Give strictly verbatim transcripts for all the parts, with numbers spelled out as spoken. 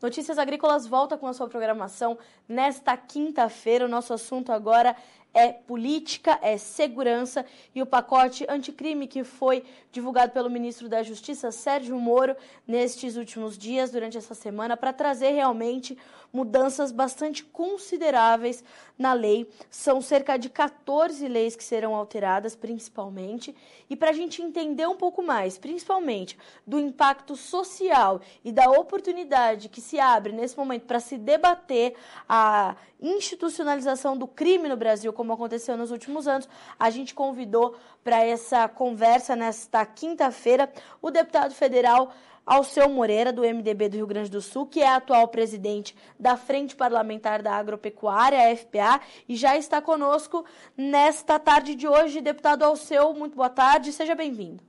Notícias Agrícolas volta com a sua programação nesta quinta-feira. O nosso assunto agora é política, é segurança e o pacote anticrime que foi divulgado pelo ministro da Justiça, Sérgio Moro, nestes últimos dias, durante essa semana, para trazer realmente mudanças bastante consideráveis na lei. São cerca de quatorze leis que serão alteradas, principalmente, e para a gente entender um pouco mais, principalmente, do impacto social e da oportunidade que se abre nesse momento para se debater a institucionalização do crime no Brasil, como aconteceu nos últimos anos, a gente convidou para essa conversa nesta quinta-feira o deputado federal Alceu Moreira, do M D B do Rio Grande do Sul, que é atual presidente da Frente Parlamentar da Agropecuária, a F P A, e já está conosco nesta tarde de hoje. Deputado Alceu, muito boa tarde, seja bem-vindo.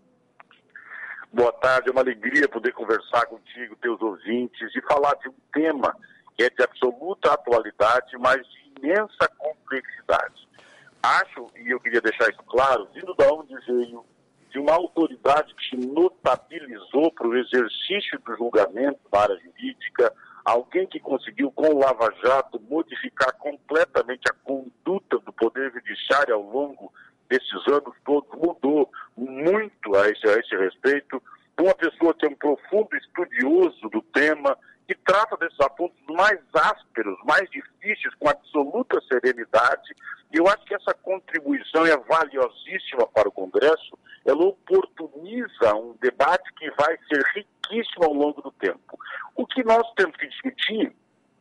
Boa tarde, é uma alegria poder conversar contigo, teus ouvintes, e falar de um tema que é de absoluta atualidade, mas de imensa complexidade. Acho, e eu queria deixar isso claro, vindo da onde veio, de uma autoridade que se notabilizou para o exercício do julgamento na área jurídica, alguém que conseguiu, com o Lava Jato, modificar completamente a conduta do Poder Judiciário ao longo desses anos todos, mudou muito a esse, a esse respeito. Uma pessoa que é um profundo estudioso do tema, que trata desses assuntos mais ásperos, mais difíceis, com absoluta serenidade. E eu acho que essa contribuição é valiosíssima para o Congresso. Ela oportuniza um debate que vai ser riquíssimo ao longo do tempo. O que nós temos que discutir,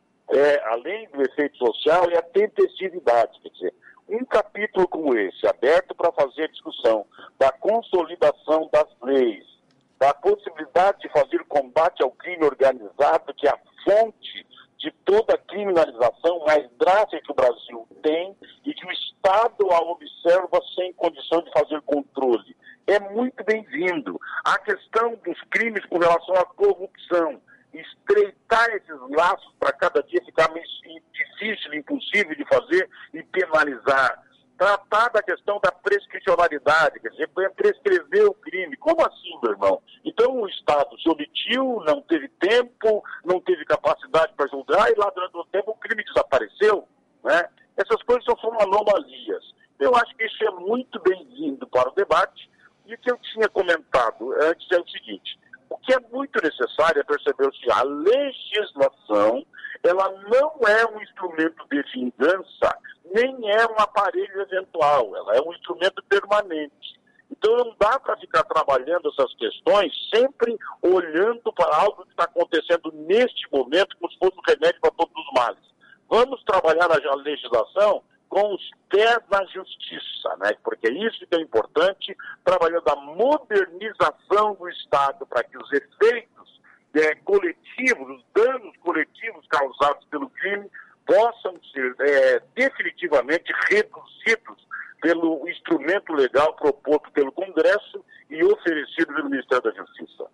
é, além do efeito social, é a tempestividade. Quer dizer, um capítulo como esse, aberto para fazer a discussão da consolidação das leis, da possibilidade de fazer combate ao crime organizado, que é a fonte de toda a criminalização mais drástica que o Brasil tem e que o Estado a observa sem condição de fazer controle. É muito bem-vindo. A questão dos crimes com relação à corrupção, estreitar esses laços para cada dia ficar mais difícil, impossível de fazer e penalizar. Tratar da questão da prescricionalidade, quer dizer, prescrever o crime. Como assim, meu irmão? Então o Estado se omitiu, não teve tempo, não teve capacidade para julgar e lá durante o tempo o crime desapareceu, né? Essas coisas são anomalias. Eu acho que isso é muito bem-vindo para o debate e o que eu tinha comentado antes é o seguinte: o que é muito necessário é perceber que a legislação, ela não é um instrumento de vingança, nem é um aparelho eventual, ela é um instrumento permanente. Então não dá para ficar trabalhando essas questões sempre olhando para algo que está acontecendo neste momento como se fosse um remédio para todos os males. Vamos trabalhar a legislação com os pés na justiça, né? Porque é isso que é importante, trabalhando a modernização do Estado para que os efeitos é, coletivos, os danos coletivos causados pelo crime possam ser é, definitivamente reduzidos pelo instrumento legal proposto pelo Congresso e oferecido pelo Ministério da Justiça.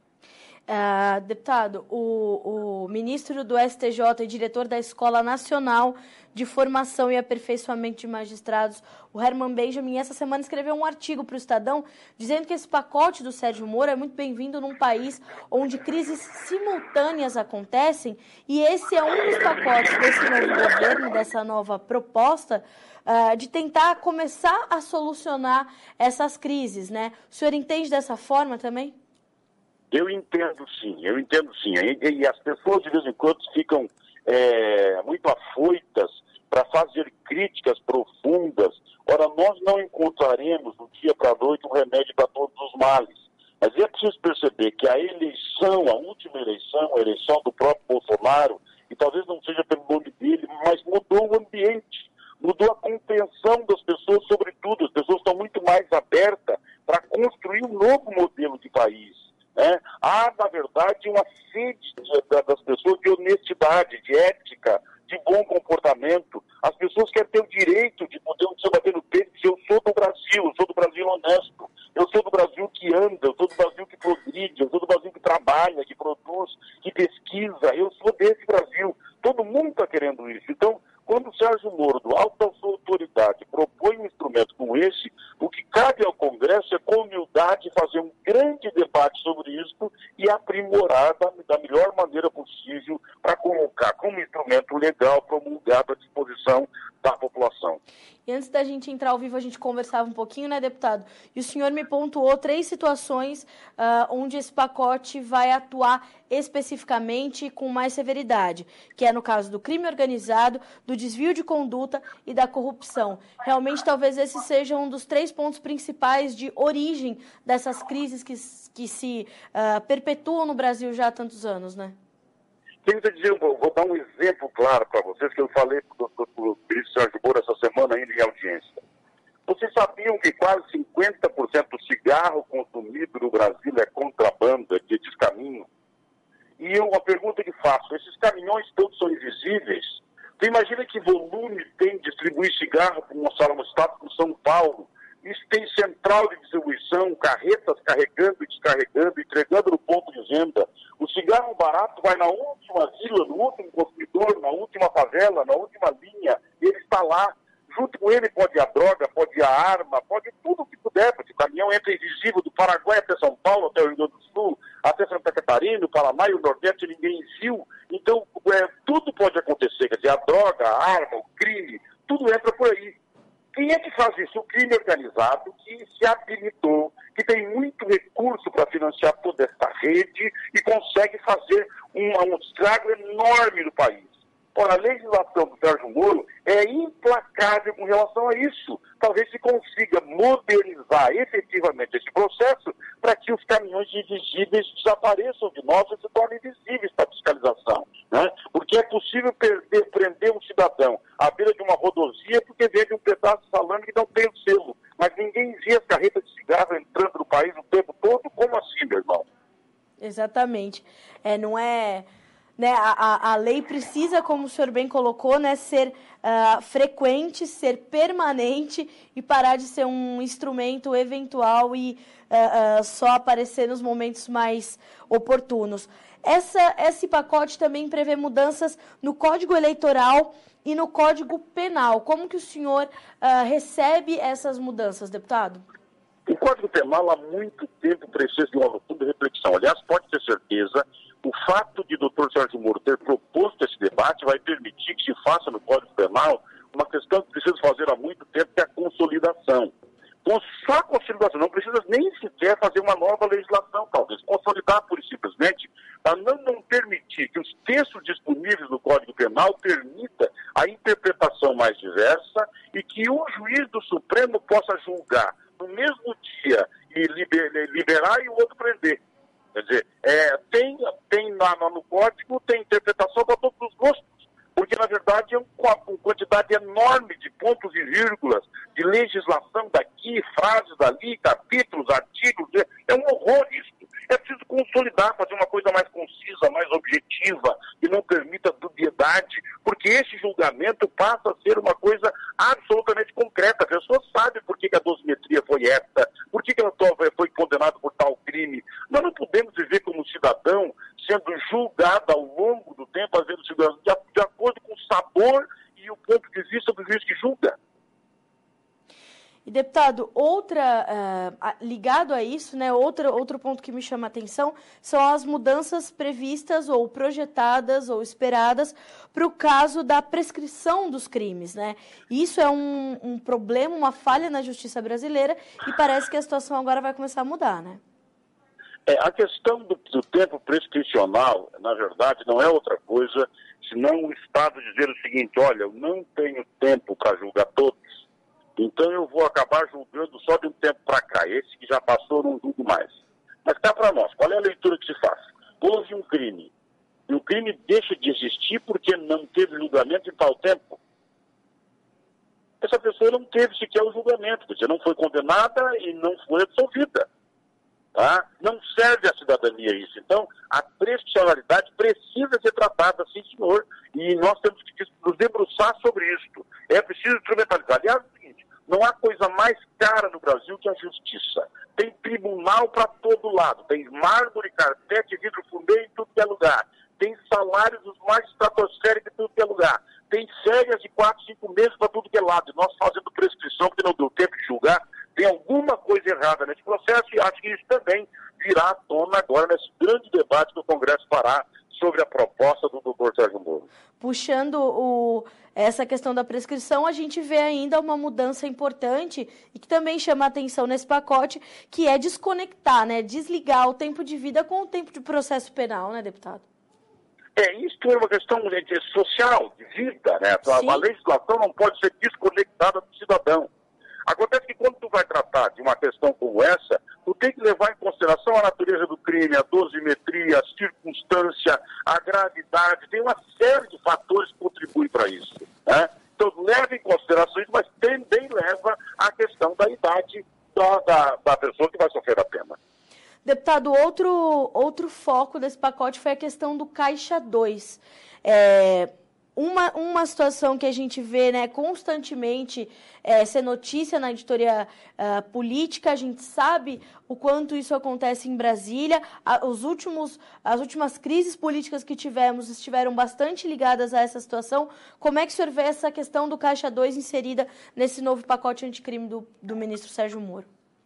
Uh, deputado, o, o ministro do S T J e diretor da Escola Nacional de Formação e Aperfeiçoamento de Magistrados, o Herman Benjamin, essa semana escreveu um artigo para o Estadão dizendo que esse pacote do Sérgio Moro é muito bem-vindo num país onde crises simultâneas acontecem, e esse é um dos pacotes desse novo governo, dessa nova proposta, uh, de tentar começar a solucionar essas crises, né? O senhor entende dessa forma também? Eu entendo sim, eu entendo sim. E, e as pessoas de vez em quando ficam é, muito afoitas para fazer críticas profundas. Ora, nós não encontraremos do dia para a noite um remédio para todos os males. Mas é preciso perceber que a eleição, a última eleição, a eleição do próprio Bolsonaro, e talvez não seja pelo nome dele, mas mudou o ambiente, mudou a compreensão das pessoas, sobretudo. As pessoas estão muito mais abertas para construir um novo modelo de país. É, há, na verdade, uma sede das pessoas de honestidade, de ética, de bom comportamento. As pessoas querem ter o direito de poder se bater no peito e dizer: eu sou do Brasil, eu sou do Brasil honesto, eu sou do Brasil que anda, eu sou do Brasil que progride, eu sou do Brasil que trabalha, que produz, que pesquisa, eu sou desse Brasil. Todo mundo está querendo isso. Então, quando o Sérgio Moro, do alto da sua autoridade, propõe um instrumento como esse, o que cabe ao Congresso, com humildade, fazer um grande debate sobre isso e aprimorar da, da melhor maneira possível para colocar como instrumento legal promulgado à disposição da população. E antes da gente entrar ao vivo, a gente conversava um pouquinho, né, deputado? E o senhor me pontuou três situações uh, onde esse pacote vai atuar especificamente e com mais severidade, que é no caso do crime organizado, do desvio de conduta e da corrupção. Realmente, talvez esse seja um dos três pontos principais de origem dessas crises que, que se uh, perpetuam no Brasil já há tantos anos, né? Quero dizer, vou dar um exemplo claro para vocês, que eu falei para o ministro Sérgio Moro essa semana ainda em audiência. Vocês sabiam que quase cinquenta por cento do cigarro consumido no Brasil é contrabando, é de descaminho? E eu, uma pergunta que faço, esses caminhões todos são invisíveis? Você imagina que volume tem distribuir cigarro para uma sala no estado como São Paulo? Isso tem central de distribuição, carretas carregando e descarregando, entregando no ponto de venda. O cigarro barato vai na última vila, no último consumidor, na última favela, na última linha. Ele está lá. Junto com ele pode ir a droga, pode ir a arma, pode ir tudo o que puder, porque o caminhão entra invisível do Paraguai até São Paulo, até o Rio Grande do Sul, até Santa Catarina, o Paraná e o Nordeste, ninguém viu. Então, é, tudo pode acontecer. Quer dizer, a droga, a arma, o crime, tudo entra por aí. Quem é que faz isso? O crime organizado, que se habilitou, que tem muito recurso para financiar toda essa rede e consegue fazer um, um estrago enorme no país. Ora, a legislação do Sérgio Moro é implacável com relação a isso. Talvez se consiga modernizar efetivamente esse processo para que os caminhões invisíveis desapareçam de nós e se tornem visíveis para a fiscalização. Né? Porque é possível perder, prender um cidadão à beira de uma rodovia porque vende um pedaço de salame que não tem o selo. Mas ninguém vê as carretas de cigarro entrando no país o tempo todo. Como assim, meu irmão? Exatamente. É, não é... Né, a, a lei precisa, como o senhor bem colocou, né, ser uh, frequente, ser permanente e parar de ser um instrumento eventual e uh, uh, só aparecer nos momentos mais oportunos. Essa, esse pacote também prevê mudanças no Código Eleitoral e no Código Penal. Como que o senhor uh, recebe essas mudanças, deputado? O Código Penal há muito tempo precisa de uma profunda reflexão. Aliás, pode ter certeza, o fato de o doutor Sérgio Moro ter proposto esse debate vai permitir que se faça no Código Penal uma questão que precisa fazer há muito tempo, que é a consolidação. Então, só a consolidação, não precisa nem sequer fazer uma nova legislação, talvez. Consolidar, pura e simplesmente, para não, não permitir que os textos disponíveis no Código Penal permita a interpretação mais diversa e que um juiz do Supremo possa julgar no mesmo dia e liber, liberar e o outro prender. Quer dizer, é, tem, tem lá no código, tem interpretação para todos os gostos, porque na verdade é uma, uma quantidade enorme de pontos e vírgulas, de legislação daqui, frases dali, capítulos, artigos, é um horror isso. É preciso consolidar, fazer uma coisa mais concisa, mais objetiva, que não permita dubiedade, porque esse julgamento passa a ser uma coisa absolutamente concreta. A pessoa sabe por que a dosimetria foi essa, por que ela foi condenada por tal crime. Nós não podemos viver como cidadão sendo julgado ao longo do tempo, às vezes, de, de acordo com o sabor e o ponto de vista do juiz que julga. E, deputado, outra, uh, ligado a isso, né, outra, outro ponto que me chama a atenção são as mudanças previstas ou projetadas ou esperadas para o caso da prescrição dos crimes, né? Isso é um, um problema, uma falha na justiça brasileira e parece que a situação agora vai começar a mudar, né? É, a questão do, do tempo prescricional, na verdade, não é outra coisa senão o Estado dizer o seguinte: olha, eu não tenho tempo para julgar todos, então eu vou acabar julgando só de um tempo para cá. Esse que já passou, eu não julgo mais. Mas cá para nós, qual é a leitura que se faz? Houve um crime, e o crime deixa de existir porque não teve julgamento em tal tempo. Essa pessoa não teve sequer o julgamento, quer dizer, não foi condenada e não foi absolvida. Tá? Não serve à cidadania isso. Então, a prescricionalidade precisa ser tratada, sim, senhor, e nós temos que nos debruçar sobre isso. É preciso instrumentalizar. Aliás, é o seguinte: não há coisa mais cara no Brasil que a justiça. Tem tribunal para todo lado, tem mármore, carpete, vidro fumê em tudo que é lugar, tem salários dos mais estratosféricos em tudo que é lugar, tem férias de quatro, cinco meses para tudo que é lado. E nós fazendo prescrição porque não deu tempo de julgar, Tem alguma coisa errada nesse processo e acho que isso também virá à tona agora nesse grande debate que o Congresso fará sobre a proposta do doutor Sérgio Moro. Puxando o, essa questão da prescrição, a gente vê ainda uma mudança importante e que também chama a atenção nesse pacote, que é desconectar, né, desligar o tempo de vida com o tempo de processo penal, né, deputado? É, isso é uma questão de social, de vida, né? A, a legislação não pode ser desconectada do cidadão. Acontece que quando tu vai tratar de uma questão como essa, tu tem que levar em consideração a natureza do crime, a dosimetria, a circunstância, a gravidade, tem uma série de fatores que contribuem para isso, né? Então leva em consideração isso, mas também leva a questão da idade da, da, da pessoa que vai sofrer a pena. Deputado, outro, outro foco desse pacote foi a questão do Caixa dois. É, uma, uma situação que a gente vê, né, constantemente é, ser notícia na editoria uh, política, a gente sabe o quanto isso acontece em Brasília. A, os últimos, as últimas crises políticas que tivemos estiveram bastante ligadas a essa situação. Como é que o senhor vê essa questão do Caixa dois inserida nesse novo pacote anticrime do, do ministro Sérgio Moro?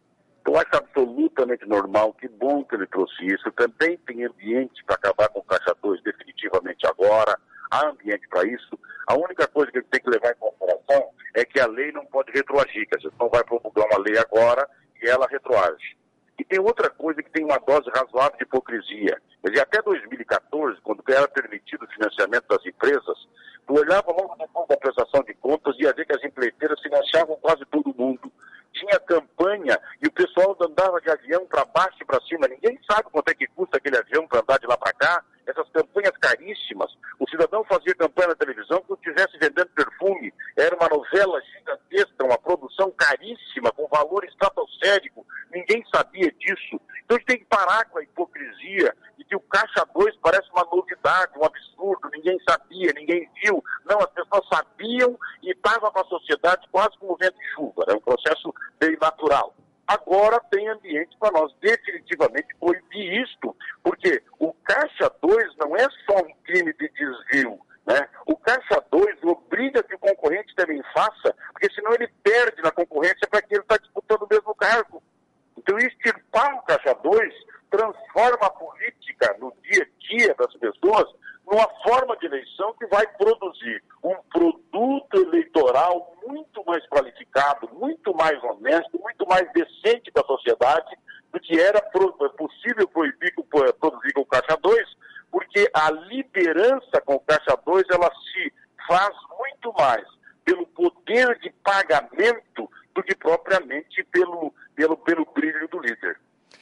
Eu acho absolutamente normal, que bom que ele trouxe isso. Também tem ambiente para acabar com o Caixa dois definitivamente agora, há ambiente para isso. A única coisa que ele tem que levar em consideração é que a lei não pode retroagir, quer dizer, não vai promulgar uma lei agora e ela retroage. E tem outra coisa que tem uma dose razoável de hipocrisia. Quer dizer, até dois mil e quatorze, quando era permitido o financiamento das empresas, tu olhava logo depois da prestação de contas e ia ver que as empreiteiras financiavam quase todo mundo. Tinha campanha e o pessoal andava de avião para baixo e para cima. Ninguém sabe quanto é que custa aquele avião para andar de lá para cá. Essas campanhas caríssimas. O cidadão fazia campanha na televisão como se estivesse vendendo perfume. Era uma novela gigantesca, uma produção caríssima, com valor estratosférico. Ninguém sabia disso. Então a gente tem que parar com a hipocrisia de que o Caixa dois parece uma novidade, um absurdo. Ninguém sabia, ninguém viu. Não, as pessoas sabiam e estava para a sociedade quase como vento de chuva. É um processo bem natural. Agora tem ambiente para nós definitivamente proibir isto, porque o Caixa dois não é só um crime de desvio, né? O Caixa dois obriga que o concorrente também faça, porque senão ele perde na concorrência para quem ele está disputando o mesmo cargo. Então, extirpar o Caixa dois transforma a política no dia a dia das pessoas numa forma de eleição que vai produzir um produto eleitoral muito mais qualificado, muito mais honesto, muito mais decente da sociedade do que era possível proibir, produzir com o Caixa dois, porque a liderança com o Caixa dois ela se faz muito mais pelo poder de pagamento do que propriamente pelo, pelo, pelo brilho do líder.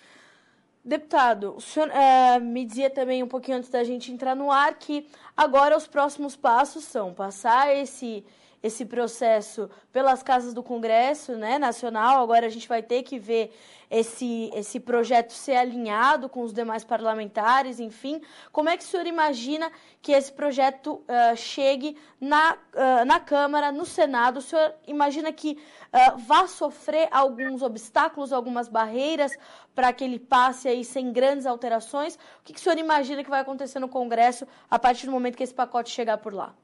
Deputado, o senhor é, me dizia também um pouquinho antes da gente entrar no ar que agora os próximos passos são passar esse, esse processo pelas casas do Congresso, né, Nacional. Agora a gente vai ter que ver esse, esse projeto ser alinhado com os demais parlamentares, enfim. Como é que o senhor imagina que esse projeto uh, chegue na, uh, na Câmara, no Senado? O senhor imagina que uh, vá sofrer alguns obstáculos, algumas barreiras para que ele passe aí sem grandes alterações? O que, que o senhor imagina que vai acontecer no Congresso a partir do momento que esse pacote chegar por lá?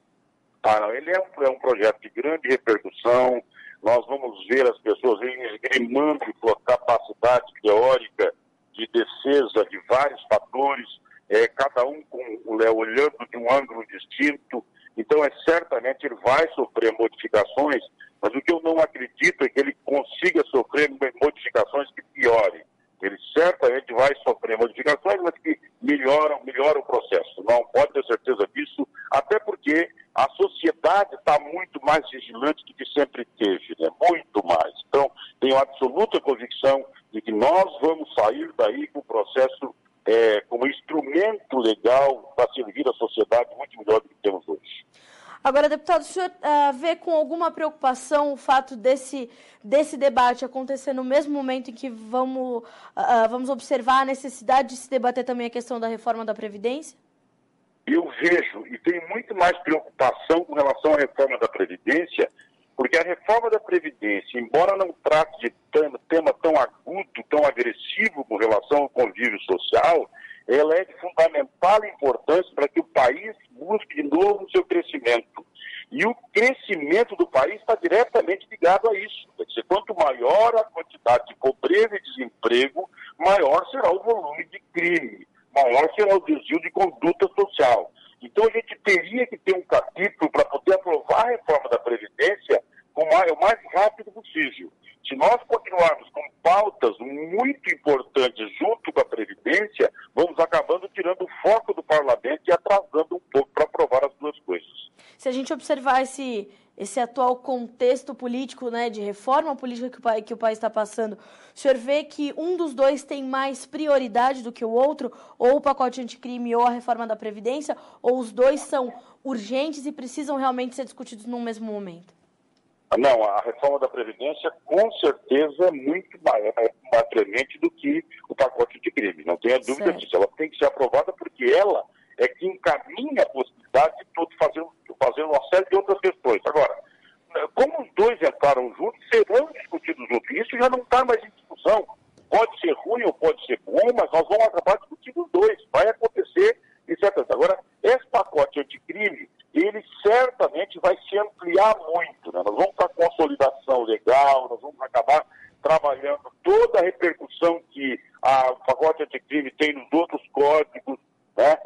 Ah, não, ele é um, é um projeto de grande repercussão. Nós vamos ver as pessoas esgrimando sua capacidade teórica de defesa de vários fatores, é, cada um com, é, olhando de um ângulo distinto. Então, é, certamente ele vai sofrer modificações, mas o que eu não acredito é que ele consiga sofrer modificações que piorem. Ele certamente vai sofrer modificações, mas que melhoram, melhoram o processo. Não pode ter certeza disso, até porque a sociedade está muito mais vigilante do que sempre teve, né? Muito mais. Então, tenho absoluta convicção de que nós vamos sair daí com o processo é, como instrumento legal para servir a sociedade muito melhor do que temos hoje. Agora, deputado, o senhor uh, vê com alguma preocupação o fato desse, desse debate acontecer no mesmo momento em que vamos, uh, vamos observar a necessidade de se debater também a questão da reforma da Previdência? Eu vejo, e tenho muito mais preocupação com relação à reforma da Previdência, porque a reforma da Previdência, embora não trate de tema tão agudo, tão agressivo com relação ao convívio social, ela é de fundamental importância para que o país busque de novo o seu crescimento. E o crescimento do país está diretamente ligado a isso. Quer dizer, quanto maior a quantidade de pobreza e desemprego, maior será o volume de crime, maior será o desvio de conduta social. Então a gente teria que ter um capítulo para poder aprovar a reforma da Previdência o mais, o mais rápido possível. Se nós continuarmos com pautas muito importantes junto com a Previdência, vamos acabando tirando o foco do parlamento e atrasando um pouco para aprovar as duas coisas. Se a gente observar esse, esse atual contexto político, né, de reforma política que o, que o país está passando, o senhor vê que um dos dois tem mais prioridade do que o outro, ou o pacote anticrime ou a reforma da Previdência, ou os dois são urgentes e precisam realmente ser discutidos num mesmo momento? Não, a reforma da Previdência com certeza é muito mais, é mais premente do que o pacote de crime, não tenha dúvida certo. disso. Ela tem que ser aprovada porque ela é que encaminha a possibilidade de tudo fazer, fazer uma série de outras questões. Agora, como os dois entraram juntos, serão discutidos juntos. Isso já não está mais em discussão. Pode ser ruim ou pode ser bom, mas nós vamos acabar discutindo os dois. Vai acontecer e certo. Agora, esse pacote anticrime, ele certamente vai se ampliar muito, né? Nós vamos para a consolidação legal, nós vamos acabar trabalhando toda a repercussão que a, o pacote anticrime tem nos outros códigos, né?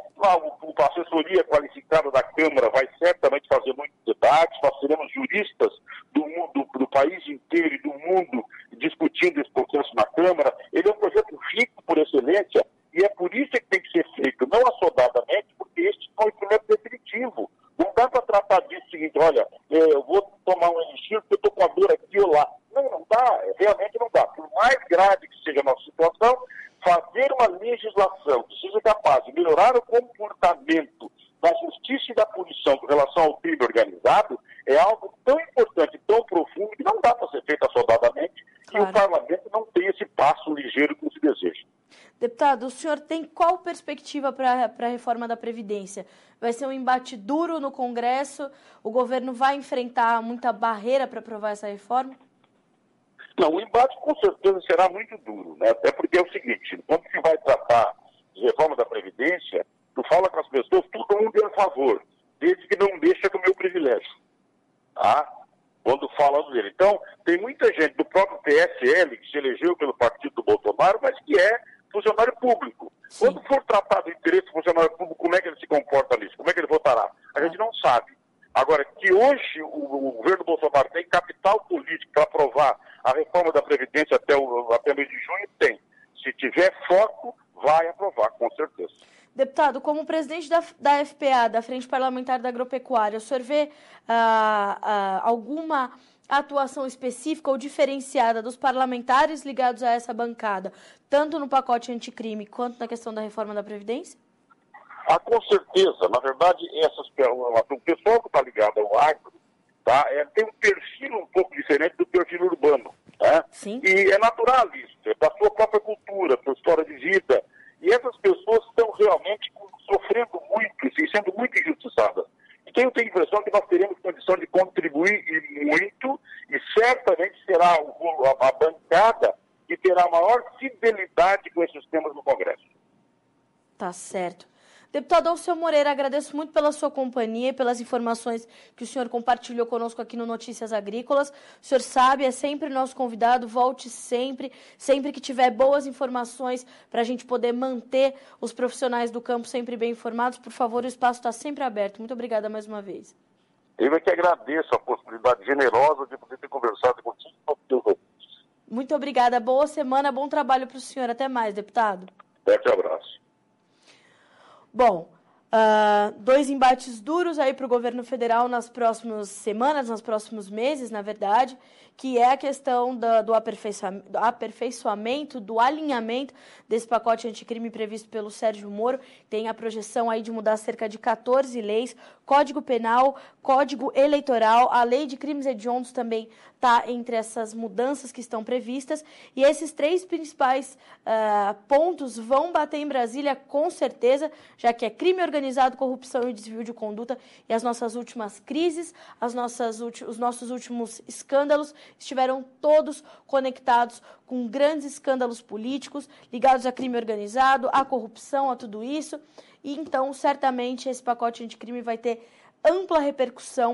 A assessoria qualificada da Câmara vai certamente fazer muitos debates, nós teremos juristas do, mundo, do país inteiro e do mundo discutindo esse processo na Câmara. Ele é um projeto rico por excelência e é por isso que tem que ser feito, não assodadamente, porque este é um instrumento definitivo. Não dá para tratar disso o seguinte, olha, eu vou tomar um elixir porque eu estou com a dor aqui ou lá. Não, não dá, realmente não dá. Por mais grave que seja a nossa situação, fazer uma legislação que seja capaz de melhorar o comportamento da justiça e da punição com relação ao crime organizado é algo tão importante, tão profundo, que não dá para ser feito assodadamente, claro. E o parlamento não tem esse passo ligeiro que se deseja. Deputado, o senhor tem qual perspectiva para a reforma da Previdência? Vai ser um embate duro no Congresso? O governo vai enfrentar muita barreira para aprovar essa reforma? Não, o embate com certeza será muito duro, né? Até porque é o seguinte, quando se vai tratar de reforma da Previdência, tu fala com as pessoas, todo mundo é a favor, desde que não deixa com o meu privilégio. Tá? Quando falam dele. Então, tem muita gente do próprio P S L que se elegeu pelo partido do Bolsonaro, mas que é funcionário público. Sim. Quando for tratado o interesse do funcionário público, como é que ele se comporta nisso? Como é que ele votará? A gente não sabe. Agora, que hoje o, o governo Bolsonaro tem capital político para aprovar a reforma da Previdência até o até mês de junho, tem. Se tiver foco, vai aprovar, com certeza. Deputado, como presidente da, da F P A, da Frente Parlamentar da Agropecuária, o senhor vê ah, ah, alguma atuação específica ou diferenciada dos parlamentares ligados a essa bancada, tanto no pacote anticrime quanto na questão da reforma da Previdência? Ah, com certeza. Na verdade, essas, o pessoal que está ligado ao agro tá, é, tem um perfil um pouco diferente do perfil urbano. Tá? Sim. E é natural isso, é da sua própria cultura, sua história de vida. E essas pessoas estão realmente sofrendo muito e sendo muito injustiçadas. Então eu tenho a impressão que nós teremos condição de contribuir e muito, e certamente será a, a bancada que terá maior fidelidade com esses temas no Congresso. Tá certo. Deputado Alceu Moreira, agradeço muito pela sua companhia e pelas informações que o senhor compartilhou conosco aqui no Notícias Agrícolas. O senhor sabe, é sempre nosso convidado, volte sempre, sempre que tiver boas informações para a gente poder manter os profissionais do campo sempre bem informados. Por favor, o espaço está sempre aberto. Muito obrigada mais uma vez. Eu é que agradeço a possibilidade generosa de poder ter conversado contigo e com os teus ouvintes. Muito obrigada. Boa semana, bom trabalho para o senhor. Até mais, deputado. Forte abraço. Bom, uh, dois embates duros aí para o governo federal nas próximas semanas, nos próximos meses, na verdade, que é a questão da, do, aperfeiçoamento, do aperfeiçoamento, do alinhamento desse pacote anticrime previsto pelo Sérgio Moro. Tem a projeção aí de mudar cerca de quatorze leis, Código Penal, Código Eleitoral, a Lei de Crimes Hediondos também está entre essas mudanças que estão previstas. E esses três principais uh, pontos vão bater em Brasília com certeza, já que é crime organizado, corrupção e desvio de conduta. E as nossas últimas crises, as nossas, os nossos últimos escândalos estiveram todos conectados com grandes escândalos políticos ligados a crime organizado, a corrupção, a tudo isso. E então, certamente, esse pacote anticrime vai ter ampla repercussão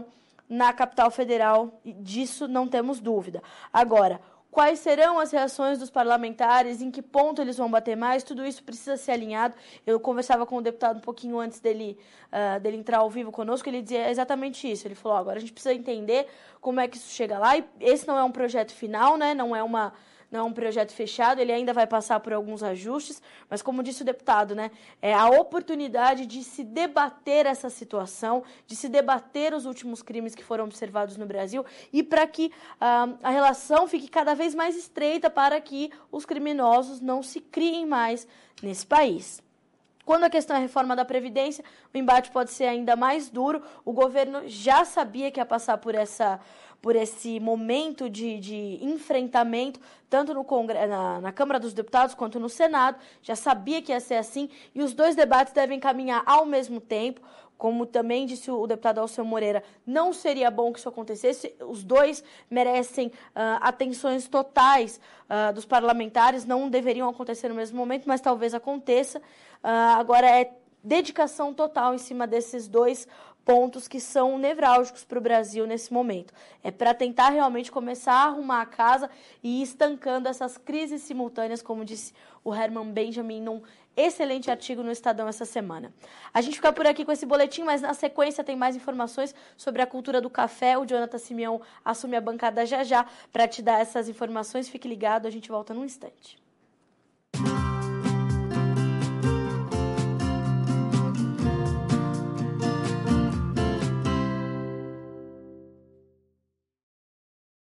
na capital federal, e disso não temos dúvida. Agora, quais serão as reações dos parlamentares, em que ponto eles vão bater mais, tudo isso precisa ser alinhado. Eu conversava com o deputado um pouquinho antes dele, uh, dele entrar ao vivo conosco, ele dizia exatamente isso. Ele falou, agora a gente precisa entender como é que isso chega lá, e esse não é um projeto final, né? Não é uma... Não é um projeto fechado, ele ainda vai passar por alguns ajustes, mas como disse o deputado, né, é a oportunidade de se debater essa situação, de se debater os últimos crimes que foram observados no Brasil e para que ah, a relação fique cada vez mais estreita para que os criminosos não se criem mais nesse país. Quando a questão é a reforma da Previdência, o embate pode ser ainda mais duro. O governo já sabia que ia passar por, essa, por esse momento de, de enfrentamento, tanto no Congresso, na, na Câmara dos Deputados quanto no Senado. Já sabia que ia ser assim, e os dois debates devem caminhar ao mesmo tempo. Como também disse o deputado Alceu Moreira, não seria bom que isso acontecesse. Os dois merecem uh, atenções totais uh, dos parlamentares, não deveriam acontecer no mesmo momento, mas talvez aconteça. Uh, agora é dedicação total em cima desses dois pontos que são nevrálgicos para o Brasil nesse momento. É para tentar realmente começar a arrumar a casa e ir estancando essas crises simultâneas, como disse o Herman Benjamin num excelente artigo no Estadão essa semana. A gente fica por aqui com esse boletim, mas na sequência tem mais informações sobre a cultura do café. O Jonathan Simeão assume a bancada já já para te dar essas informações. Fique ligado, a gente volta num instante.